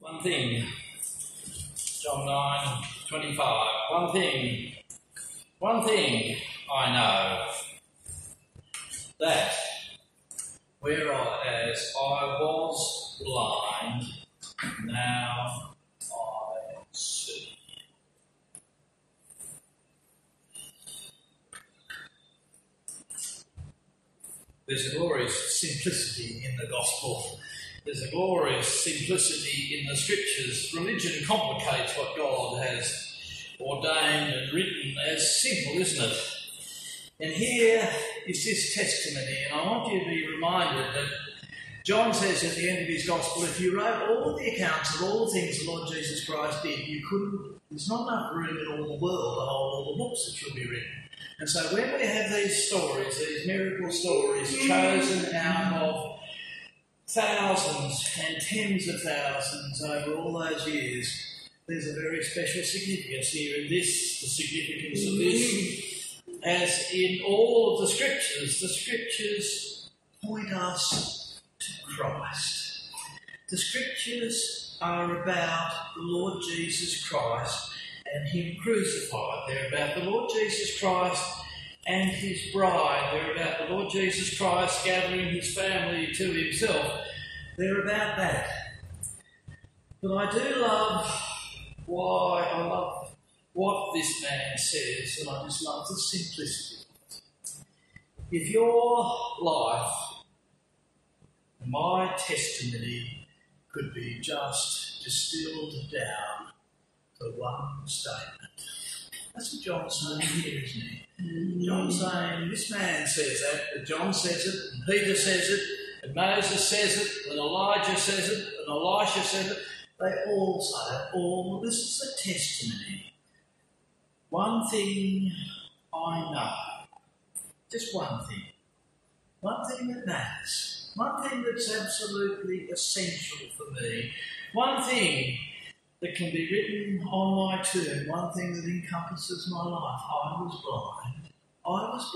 One thing, John 9:25. One thing I know, that whereas I was blind, now I see. There's a glorious simplicity in the gospel. There's a glorious simplicity in the scriptures. Religion complicates what God has ordained and written as simple, isn't it? And here is this testimony, and I want you to be reminded that John says at the end of his gospel, if you wrote all the accounts of all the things the Lord Jesus Christ did, there's not enough room in all the world to hold all the books that should be written. And so when we have these stories, these miracle stories chosen out of thousands and tens of thousands over all those years, there's a very special significance here in this, the significance of this. As in all of the scriptures point us to Christ. The scriptures are about the Lord Jesus Christ and Him crucified. They're about the Lord Jesus Christ and His bride. They're about the Lord Jesus Christ gathering His family to Himself. They're about that. But I do love what this man says, and I just love the simplicity of it. If your life, my testimony, could be just distilled down to one statement. That's what John's saying here, isn't he? John's saying, this man says that, but John says it, and Peter says it, and Moses says it, and Elijah says it, and Elisha says it. They all say it. This is a testimony. One thing I know. Just one thing. One thing that matters. One thing that's absolutely essential for me. One thing that can be written on my tomb. One thing that encompasses my life. I was blind. I was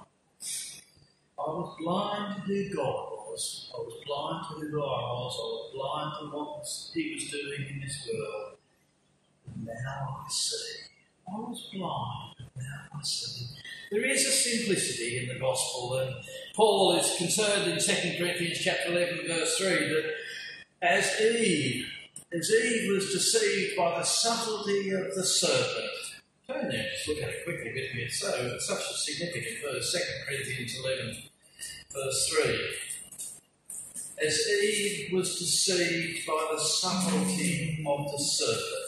blind to who God was. I was blind to who I was. I was blind to what He was doing in this world. Now I see. I was blind, but now I see. There is a simplicity in the gospel, and Paul is concerned in 2 Corinthians chapter 11, verse 3, that as Eve was deceived by the subtlety of the serpent. Turn there, just look at it quickly with me. It's such a significant verse, 2 Corinthians 11, verse 3. As Eve was deceived by the subtlety of the serpent.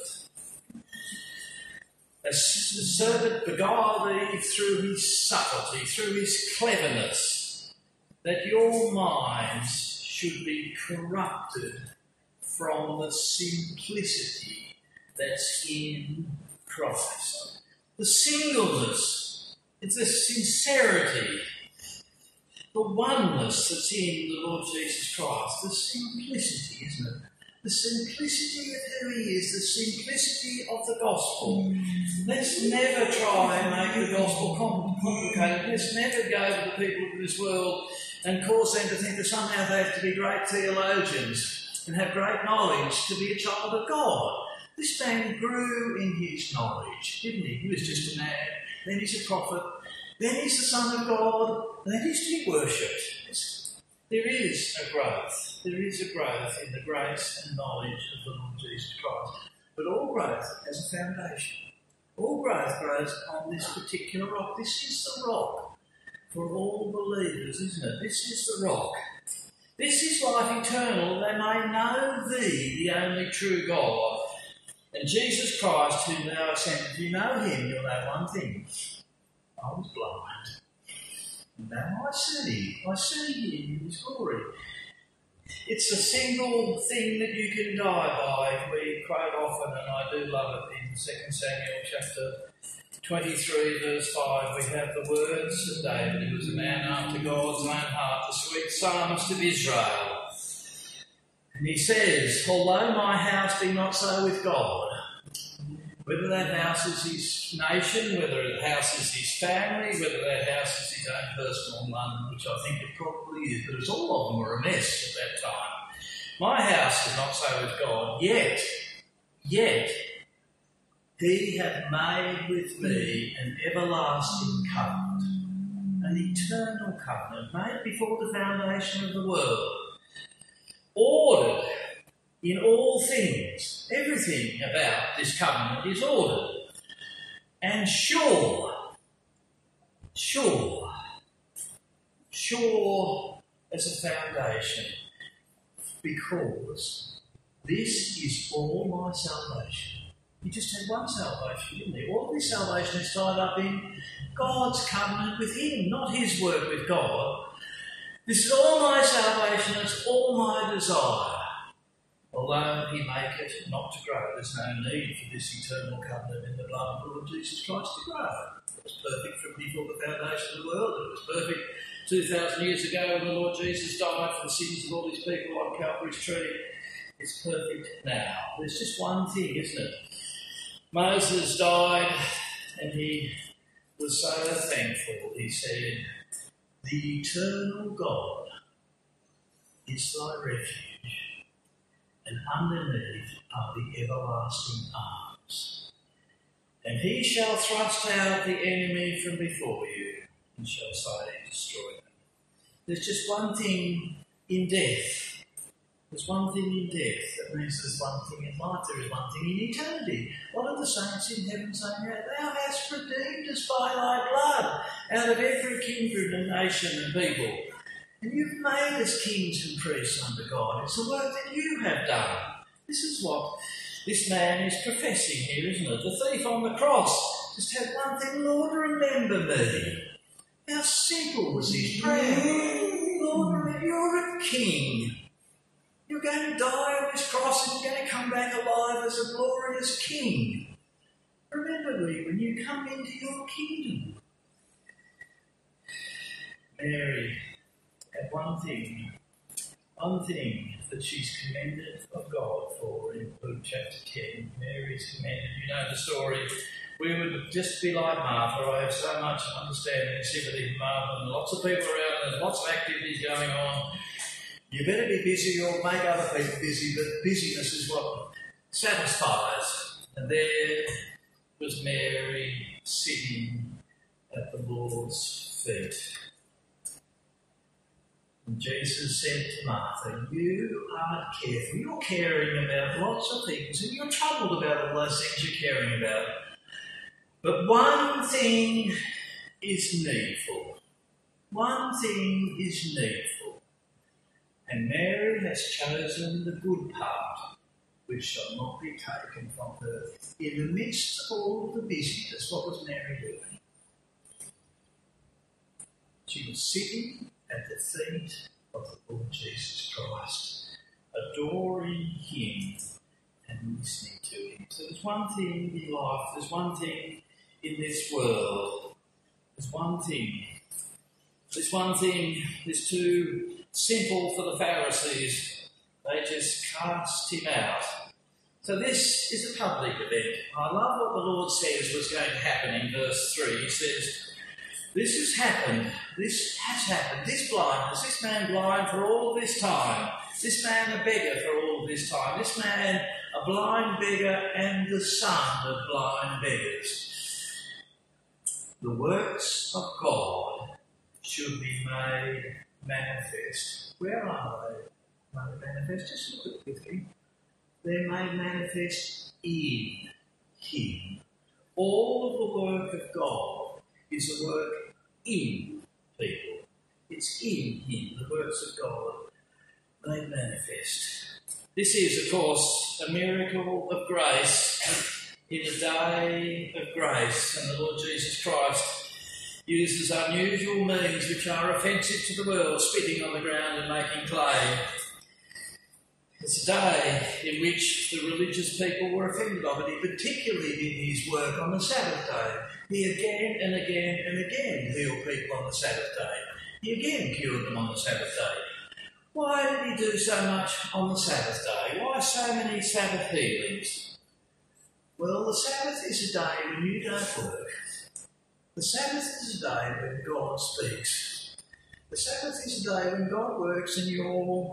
As the serpent beguiled Eve through his subtlety, through his cleverness, that your minds should be corrupted from the simplicity that's in Christ. The singleness, it's the sincerity, the oneness that's in the Lord Jesus Christ, the simplicity, isn't it? The simplicity of who He is, the simplicity of the gospel. Let's never try and make the gospel complicated. Let's never go to the people of this world and cause them to think that somehow they have to be great theologians and have great knowledge to be a child of God. This man grew in his knowledge, didn't he? He was just a man, then he's a prophet, then he's the Son of God, and then he's to be worshipped. There is a growth. There is a growth in the grace and knowledge of the Lord Jesus Christ. But all growth has a foundation. All growth grows on this particular rock. This is the rock for all believers, isn't it? This is the rock. This is life eternal. They may know Thee, the only true God, and Jesus Christ, whom Thou hast sent. If you know Him, you'll know one thing. I was blind. Now I see Him in His glory. It's a single thing that you can die by. We quote often, and I do love it, in 2 Samuel chapter 23, verse 5, we have the words of David, who was a man after God's own heart, the sweet psalmist of Israel. And he says, although my house be not so with God, whether that house is his nation, whether that house is his family, whether that house is his own personal one, which I think it probably is, but all of them were a mess at that time. My house is not so with God, yet he hath made with me an everlasting covenant, an eternal covenant made before the foundation of the world, ordered in all things. Everything about this covenant is ordered and sure as a foundation, because this is all my salvation. He just had one salvation, didn't he? All of his salvation is tied up in God's covenant with him, not his work with God. This is all my salvation, it's all my desire. Although he make it not to grow, there's no need for this eternal covenant in the blood of the Lord Jesus Christ to grow. It was perfect from before the foundation of the world. It was perfect 2,000 years ago when the Lord Jesus died for the sins of all his people on Calvary's tree. It's perfect now. There's just one thing, isn't it? Moses died and he was so thankful. He said, "The eternal God is thy refuge, and underneath are the everlasting arms. And he shall thrust out the enemy from before you, and shall suddenly destroy them." There's just one thing in death. There's one thing in death. That means there's one thing in life. There is one thing in eternity. What are the saints in heaven saying? "Thou hast redeemed us by thy blood out of every kindred and nation and people. And you've made us kings and priests unto God." It's the work that you have done. This is what this man is professing here, isn't it? The thief on the cross just had one thing: "Lord, remember me." How simple was his prayer. Lord, remember, you're a king. You're going to die on this cross and you're going to come back alive as a glorious king. Remember me when you come into your kingdom. Mary had one thing that she's commended of God for in Luke chapter 10. Mary's commended. You know the story. We would just be like Martha. I have so much understanding and sympathy for Martha, and lots of people around, there's lots of activities going on. You better be busy or make other people busy, but busyness is what satisfies. And there was Mary sitting at the Lord's feet. And Jesus said to Martha, "You aren't careful. You're caring about lots of things, and you're troubled about all those things you're caring about. But one thing is needful. One thing is needful. And Mary has chosen the good part, which shall not be taken from her." In the midst of all of the busyness, what was Mary doing? She was sitting at the feet of the Lord Jesus Christ, adoring him and listening to him. So there's one thing in life, there's one thing in this world, there's one thing that's too simple for the Pharisees. They just cast him out. So this is a public event. I love what the Lord says was going to happen in verse 3. He says, "This has happened, this blindness, this man blind for all this time, this man a beggar for all this time, this man a blind beggar and the son of blind beggars. The works of God should be made manifest." Where are they made manifest? Just look at it with me. They're made manifest in him. All of the work of God is a work in people. It's in him, the works of God made manifest. This is, of course, a miracle of grace in a day of grace, and the Lord Jesus Christ uses unusual means which are offensive to the world, spitting on the ground and making clay. It's a day in which the religious people were offended of it. He particularly did his work on the Sabbath day. He again and again and again healed people on the Sabbath day. He again cured them on the Sabbath day. Why did he do so much on the Sabbath day? Why so many Sabbath healings? Well, the Sabbath is a day when you don't work. The Sabbath is a day when God speaks. The Sabbath is a day when God works and you're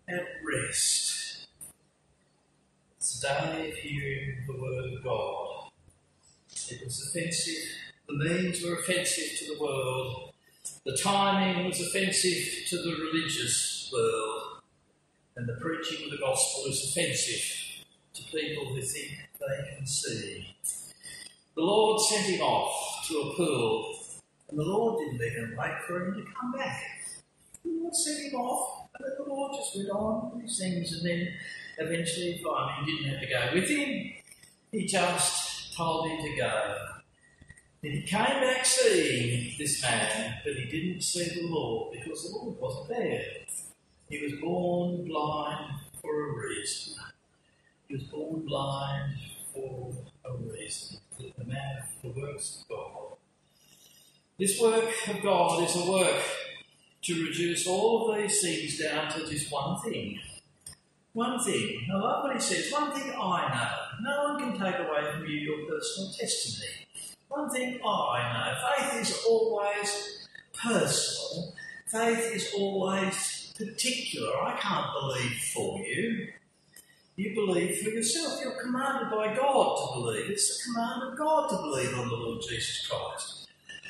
at rest. It's a day of hearing the word of God. It was offensive. The means were offensive to the world. The timing was offensive to the religious world. And the preaching of the gospel is offensive to people who think they can see. The Lord sent him off to a pool, and the Lord didn't even wait for him to come back. The Lord sent him off, and then the Lord just went on with his things, and then eventually, finally, he didn't have to go with him. He just told him to go. And he came back seeing this man, but he didn't see the Lord because the Lord wasn't there. He was born blind for a reason. He was born blind for a reason. The man of the works of God. This work of God is a work to reduce all of these things down to just one thing. One thing. I love what he says. One thing I know. No one can take away from you your personal testimony. One thing I know. Faith is always personal. Faith is always particular. I can't believe for you. You believe for yourself. You're commanded by God to believe. It's the command of God to believe on the Lord Jesus Christ.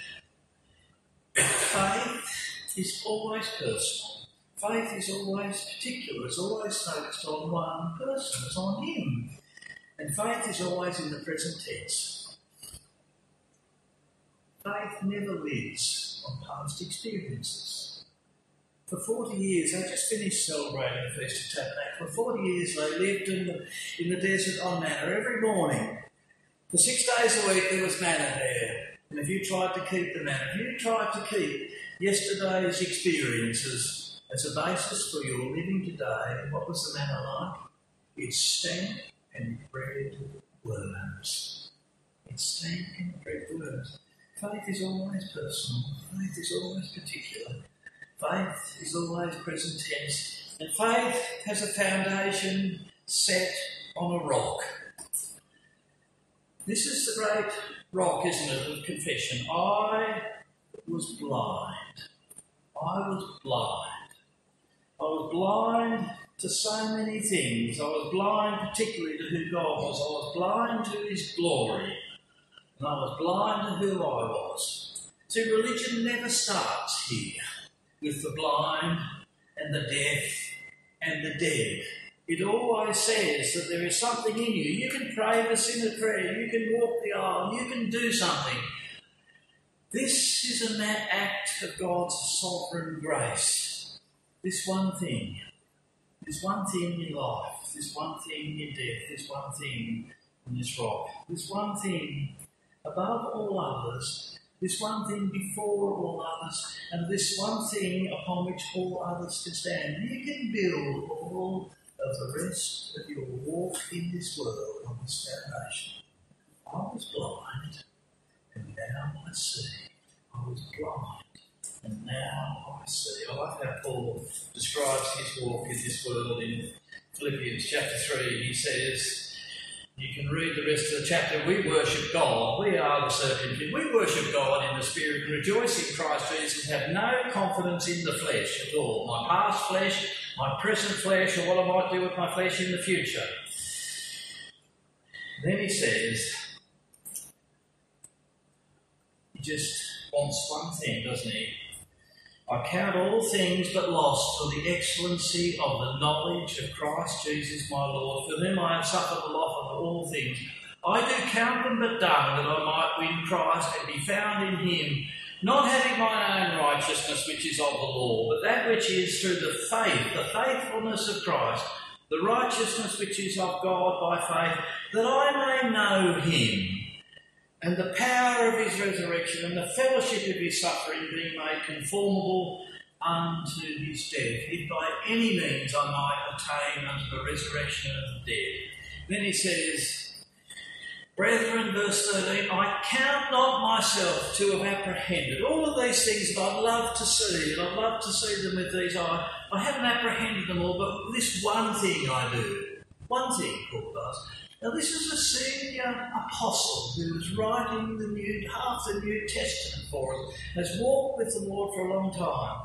Faith is always personal. Faith is always particular. It's always focused on one person. It's on him. And faith is always in the present tense. Faith never lives on past experiences. For 40 years, they just finished celebrating the Feast of Tabernacle. For 40 years, they lived in the desert on manna every morning. For 6 days a week, there was manna there. And if you tried to keep the manna, if you tried to keep yesterday's experiences as a basis for your living today, what was the manna like? It stank and bred worms. It stank and bred worms. Faith is always personal. Faith is always particular. Faith is always present tense, and faith has a foundation set on a rock. This is the great rock, isn't it, of confession. I was blind. I was blind. I was blind to so many things. I was blind particularly to who God was. I was blind to his glory. And I was blind to who I was. See, religion never starts here, with the blind and the deaf and the dead. It always says that there is something in you. You can pray the sinner's prayer, you can walk the aisle, you can do something. This is an act of God's sovereign grace. This one thing in life, this one thing in death, this one thing in this rock, this one thing above all others, this one thing before all others, and this one thing upon which all others can stand. You can build all of the rest of your walk in this world on this foundation. I was blind, and now I see. I was blind, and now I see. I like how Paul describes his walk in this world in Philippians chapter 3. He says, you can read the rest of the chapter. We worship God. We are the servant. We worship God in the Spirit and rejoice in Christ Jesus and have no confidence in the flesh at all. My past flesh, my present flesh, or what I might do with my flesh in the future. Then he says, he just wants one thing, doesn't he? I count all things but loss for the excellency of the knowledge of Christ Jesus my Lord, for whom I have suffered the loss of all things. I do count them but dung, that I might win Christ and be found in him, not having my own righteousness which is of the law, but that which is through the faith, the faithfulness of Christ, the righteousness which is of God by faith, that I may know him, and the power of his resurrection, and the fellowship of his suffering, being made conformable unto his death, if by any means I might attain unto the resurrection of the dead. Then he says, brethren, verse 13, I count not myself to have apprehended. All of these things that I'd love to see, and I'd love to see them with these eyes, I haven't apprehended them all, but this one thing I do. One thing, Paul does. Now, this is a senior apostle who was writing half the New Testament for us, has walked with the Lord for a long time.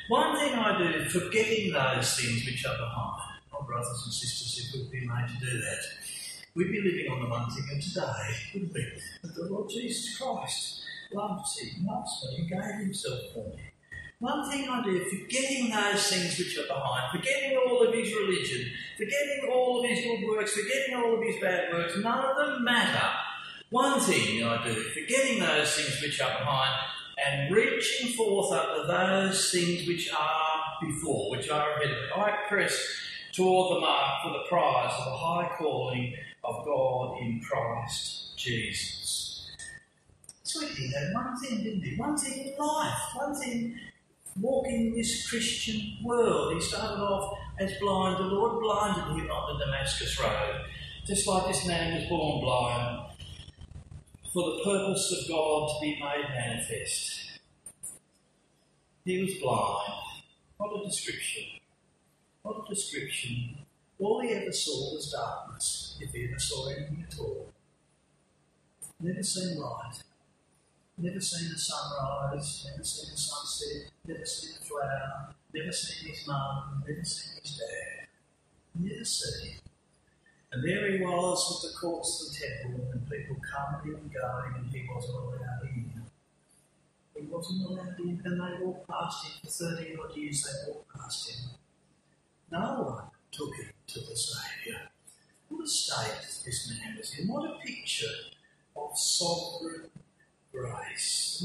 One thing I do, forgetting those things which are behind. Oh, brothers and sisters, if we'd be made to do that, we'd be living on the one thing of today, wouldn't we? That the Lord Jesus Christ loves me, and gave himself for me. One thing I do, forgetting those things which are behind, forgetting all of his religion, forgetting all of his good works, forgetting all of his bad works, none of them matter. One thing I do, forgetting those things which are behind, and reaching forth unto those things which are before, which are ahead of me. I press toward the mark for the prize of the high calling of God in Christ Jesus. So he had one thing, didn't he? One thing in life, one thing walking this Christian world. He started off as blind. The Lord blinded him on the Damascus Road, just like this man was born blind, for the purpose of God to be made manifest. He was blind. What a description. What a description. All he ever saw was darkness, if he ever saw anything at all. Never seen light. Never seen the sunrise, never seen the sunset, never seen a flower, never seen his mum, never seen his dad. Never seen him. And there he was at the courts of the temple, and people coming and going, and he wasn't allowed in. He wasn't allowed in, and they walked past him for 30 odd years. They walked past him. No one took him to the Saviour. What a state this man was in. What a picture of sovereign grace.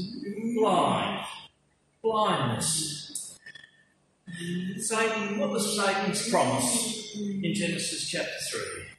Blindness. Satan, what was Satan's promise in Genesis chapter 3?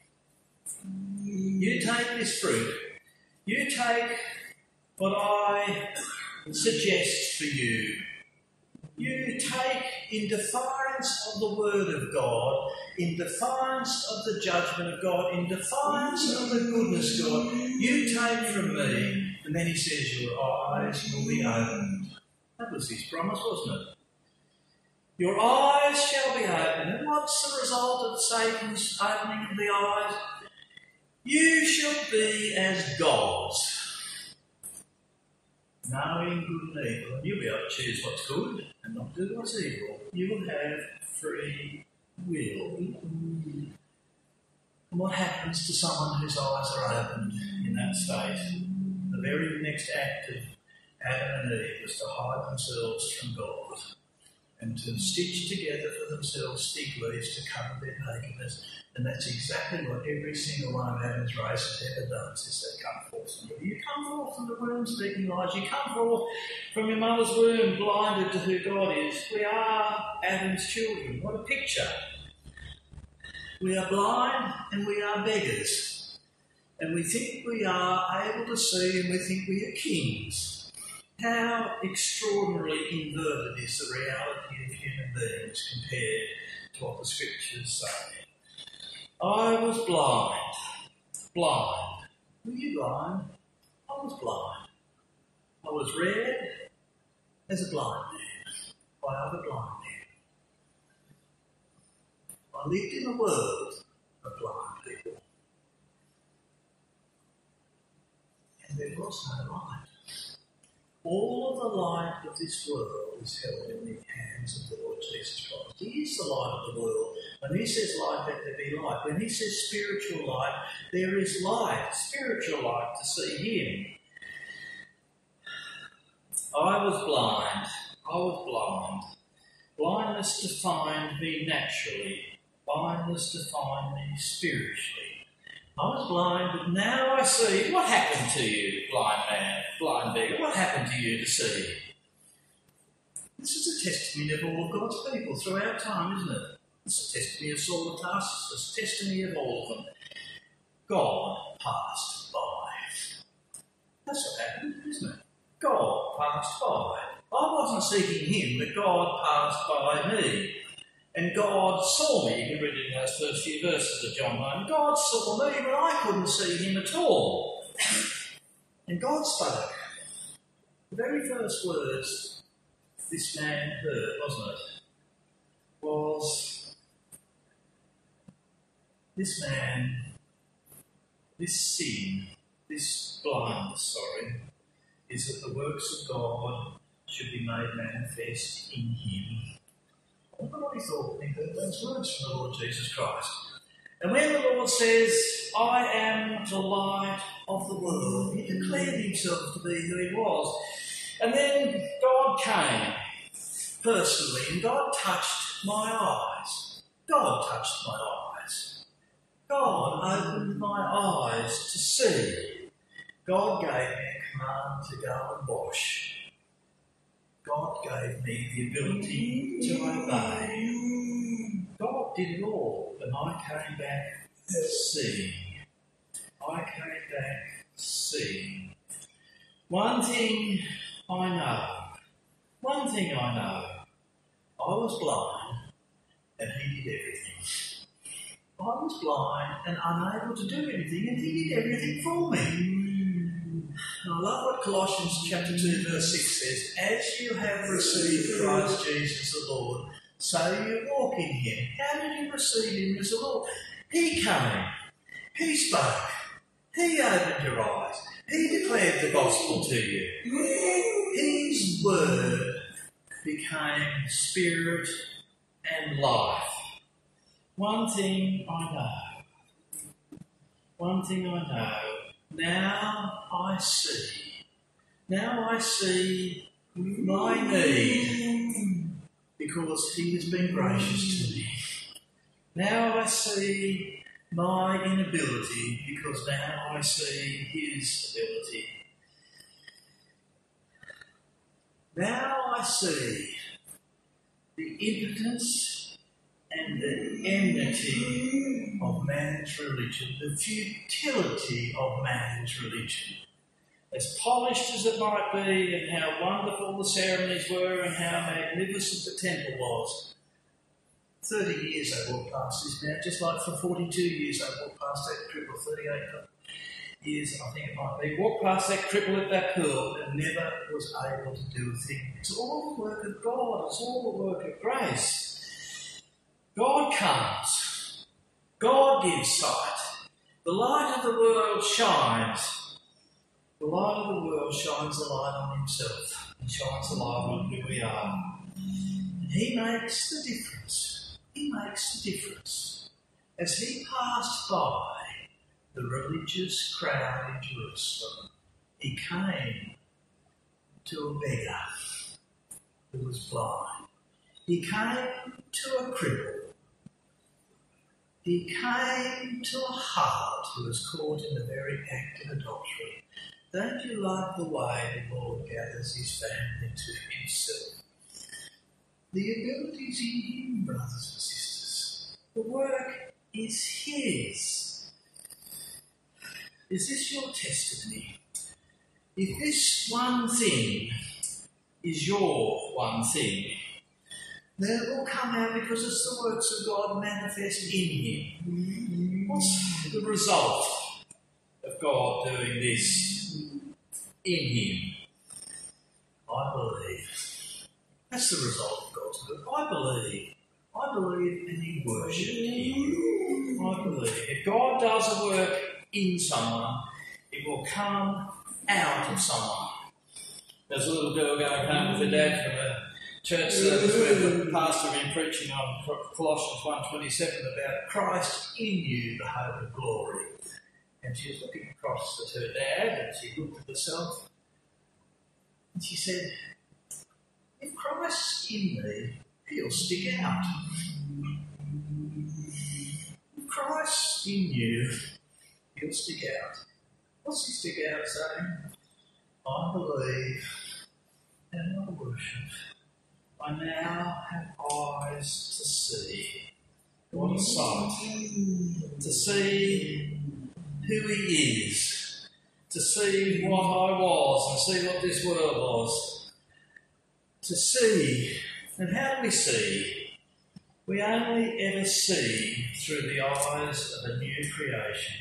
You take this fruit. You take what I suggest for you. You take, in defiance of the word of God, in defiance of the judgment of God, in defiance of the goodness of God, you take from me, and then he says, your eyes will be opened. That was his promise, wasn't it? Your eyes shall be opened. And what's the result of Satan's opening of the eyes? You shall be as gods, knowing good and evil. And you'll be able to choose what's good and not do what's evil. You will have free will. And what happens to someone whose eyes are opened in that state? The very next act of Adam and Eve was to hide themselves from God and to stitch together for themselves fig leaves to cover their nakedness. And that's exactly what every single one of Adam's race has ever done since they come forth from you. You come forth from the womb speaking lies. You come forth from your mother's womb blinded to who God is. We are Adam's children. What a picture. We are blind and we are beggars. And we think we are able to see and we think we are kings. How extraordinarily inverted is the reality of human beings compared to what the scriptures say. I was blind. Blind. Were you blind? I was blind. I was reared as a blind man by other blind men. I lived in a world of blind people. And there was no light. All of the light of this world is held in the hands of the Lord Jesus Christ. He is the light of the world. When he says light, let there be light. When he says spiritual light, there is light, spiritual light to see him. I was blind. I was blind. Blindness defined me naturally. Blindness defined me spiritually. I was blind, but now I see. What happened to you, blind man, blind beggar? What happened to you to see? This is a testimony of all of God's people throughout time, isn't it? It's a testimony of Saul of Tarsus. It's a testimony of all of them. God passed by. That's what happened, isn't it? God passed by. I wasn't seeking him, but God passed by me. And God saw me. You can read it in those first few verses of John 9. God saw me, but I couldn't see him at all. And God spoke. The very first words this man heard, wasn't it, was, this man, this sin, this blindness, is that the works of God should be made manifest in him. I wonder what he thought when he heard those words from the Lord Jesus Christ. And when the Lord says, I am the light of the world, he declared himself to be who he was. And then God came personally and God touched my eyes. God touched my eyes. God opened my eyes to see. God gave me a command to go and wash. God gave me the ability to obey. God did it all, and I came back seeing. I came back seeing. One thing I know, I was blind and he did everything. I was blind and unable to do anything, and he did everything for me. And I love what Colossians chapter 2 verse 6 says, as you have received Christ Jesus the Lord, so you walk in him. How did you receive him as the Lord? He came, he spoke, he opened your eyes, he declared the gospel to you. His word became spirit and life. One thing I know, now I see my need because he has been gracious to me. Now I see my inability because now I see his ability. Now I see the impotence and the enmity of man's religion, the futility of man's religion. As polished as it might be, and how wonderful the ceremonies were, and how magnificent the temple was. 30 years I walked past this now, just like for 42 years I walked past that cripple, 38 years I think it might be, walked past that cripple at that pool and never was able to do a thing. It's all the work of God, it's all the work of grace. God comes, God gives sight, the light of the world shines. The light of the world shines the light on himself and shines the light on who we are. And he makes the difference. He makes the difference. As he passed by the religious crowd in Jerusalem, he came to a beggar who was blind. He came to a cripple. He came to a harlot who was caught in the very act of adultery. Don't you like the way the Lord gathers his family to himself? The ability's in him, brothers and sisters. The work is his. Is this your testimony? If this one thing is your one thing, then it will come out because it's the works of God manifest in him. What's the result of God doing this in him? I believe. That's the result of God's work. I believe and he worshipped him. I believe. If God does a work in someone, it will come out of someone. There's a little girl going home with her dad from a church service where the pastor had been preaching on Colossians 1:27 about Christ in you, the hope of glory. And she was looking across at her dad and she looked at herself and she said, if Christ's in me, he'll stick out. If Christ's in you, he'll stick out. What's he stick out saying? I believe and I worship. I now have eyes to see. What a sight. To see who he is. To see what I was and see what this world was. To see. And how do we see? We only ever see through the eyes of a new creation.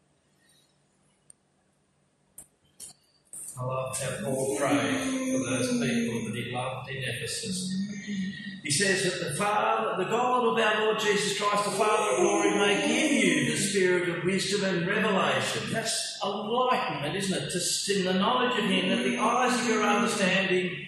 I love how Paul prayed for those people that he loved in Ephesus. He says that the God of our Lord Jesus Christ, the Father of glory, may give you the spirit of wisdom and revelation. That's enlightenment, isn't it? Just in the knowledge of him, that the eyes of your understanding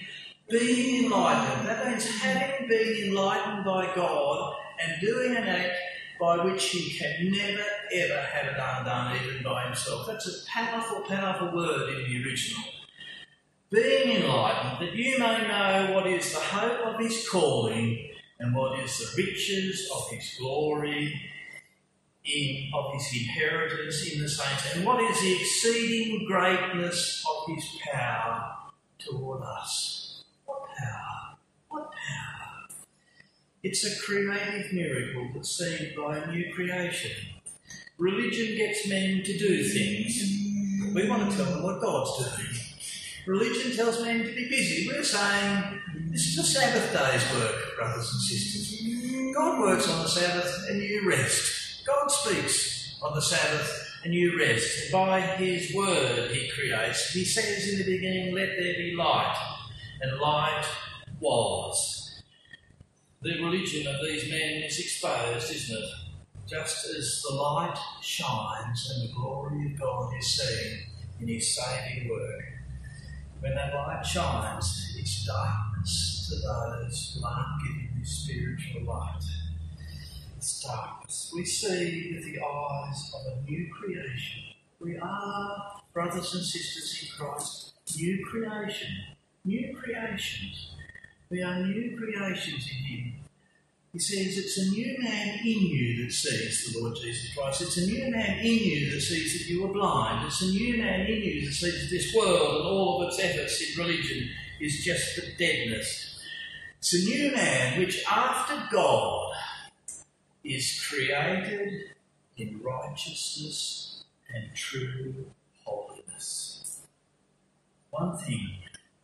Being enlightened, that means having been enlightened by God and doing an act by which he can never ever have it undone even by himself. That's a powerful, powerful word in the original. Being enlightened, that you may know what is the hope of his calling and what is the riches of his glory, of his inheritance in the saints, and what is the exceeding greatness of his power toward us. What power? What power? It's a creative miracle that's seen by a new creation. Religion gets men to do things. We want to tell them what God's doing. Religion tells men to be busy. We're saying this is a Sabbath day's work, brothers and sisters. God works on the Sabbath and you rest. God speaks on the Sabbath and you rest. By his word he creates. He says in the beginning, let there be light. And light was. The religion of these men is exposed, isn't it? Just as the light shines and the glory of God is seen in his saving work. When that light shines, it's darkness to those who aren't given this spiritual light. It's darkness. We see with the eyes of a new creation. We are, brothers and sisters in Christ, new creation. New creations. We are new creations in him. He says it's a new man in you that sees the Lord Jesus Christ. It's a new man in you that sees that you are blind. It's a new man in you that sees that this world and all of its efforts in religion is just a deadness. It's a new man which, after God, is created in righteousness and true holiness. One thing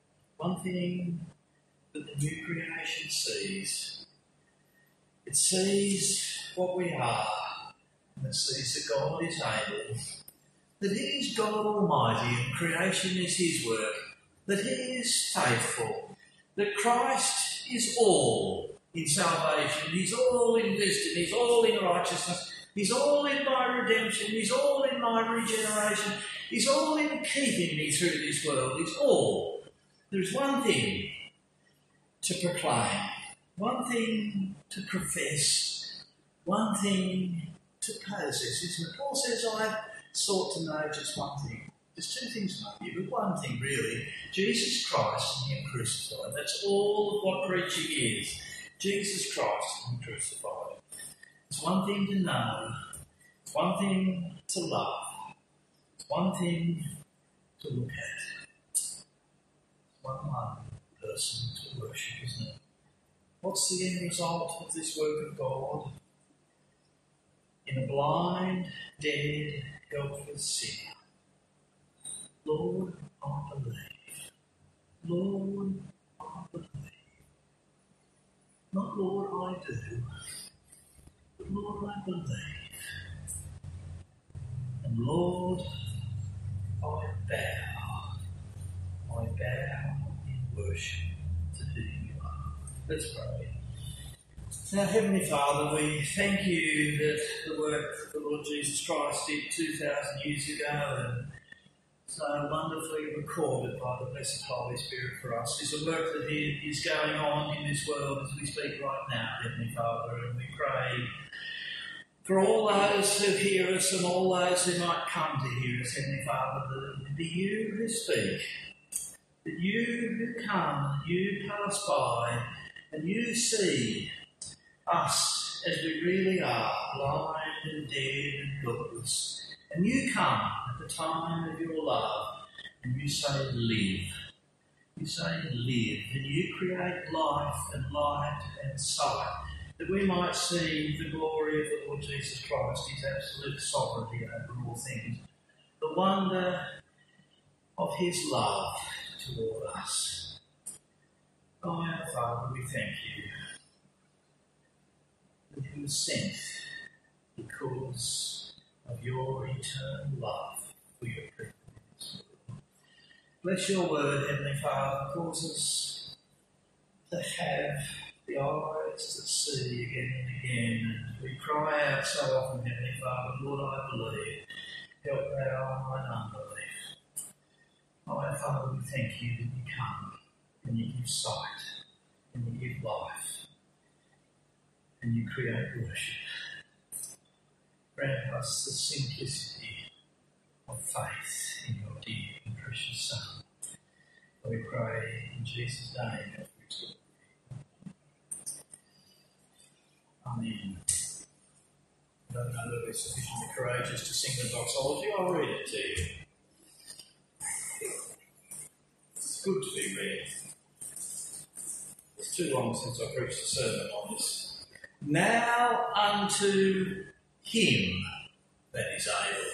that the new creation sees. It sees what we are, and it sees that God is able, that he is God Almighty and creation is his work, that he is faithful, that Christ is all in salvation, he's all in wisdom, he's all in righteousness, he's all in my redemption, he's all in my regeneration, he's all in keeping me through this world, he's all. There's one thing to proclaim, one thing to profess, one thing to possess, isn't it? Paul says, I've sought to know just one thing. There's two things maybe, but one thing really. Jesus Christ and him crucified. That's all of what preaching is. Jesus Christ and him crucified. It's one thing to know. It's one thing to love. It's one thing to look at. It's one person to worship, isn't it? What's the end result of this work of God? In a blind, dead, helpless sinner. Lord, I believe. Lord, I believe. Not Lord, I do. But Lord, I believe. And Lord, I bow. I bow in worship to who you are. Let's pray. Now, Heavenly Father, we thank you that the work that the Lord Jesus Christ did 2,000 years ago and so wonderfully recorded by the blessed Holy Spirit for us is a work that is going on in this world as we speak right now, Heavenly Father, and we pray for all those who hear us and all those who might come to hear us, Heavenly Father, that it be you who speak, that you who come, you pass by, and you see us as we really are, blind and dead and helpless. And you come at the time of your love, and you say, live. You say, live. And you create life and light and sight, that we might see the glory of the Lord Jesus Christ, his absolute sovereignty over all things, the wonder of his love toward us. Oh, our Father, we thank you that you were sent because of your eternal love for your people. Bless your word, Heavenly Father. Cause us to have the eyes that see again and again. And we cry out so often, Heavenly Father, Lord, I believe. Help thou mine unbelief. Oh, our Father, we thank you that you come. and you give sight, and you give life, and you create worship. Grant us the simplicity of faith in your dear and precious Son. We pray in Jesus' name. Amen. I don't know whether we're sufficiently courageous to sing the doxology. I'll read it to you. It's good to be read. It's too long since I preached a sermon on this. Now unto him that is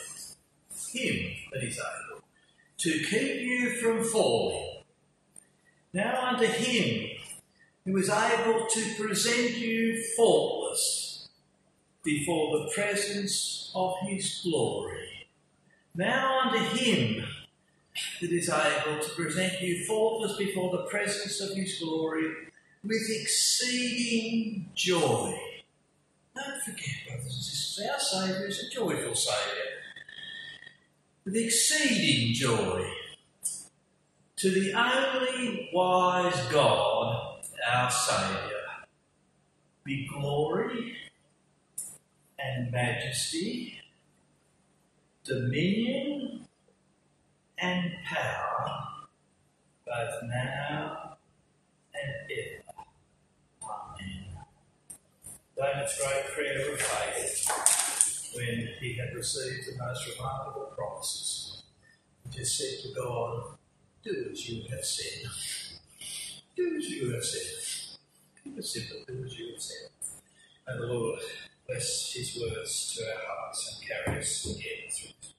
able to keep you from falling. Now unto him who is able to present you faultless before the presence of his glory. Now unto him that is able to present you faultless before the presence of his glory with exceeding joy. Don't forget, brothers and sisters, our Saviour is a joyful Saviour. With exceeding joy. To the only wise God, our Saviour, be glory and majesty, dominion and power, both now and ever. Amen. David's great prayer of faith, when he had received the most remarkable promises, he just said to God, do as you have said. Do as you have said. Keep it simple, do as you have said. May the Lord bless his words to our hearts and carry us again through this.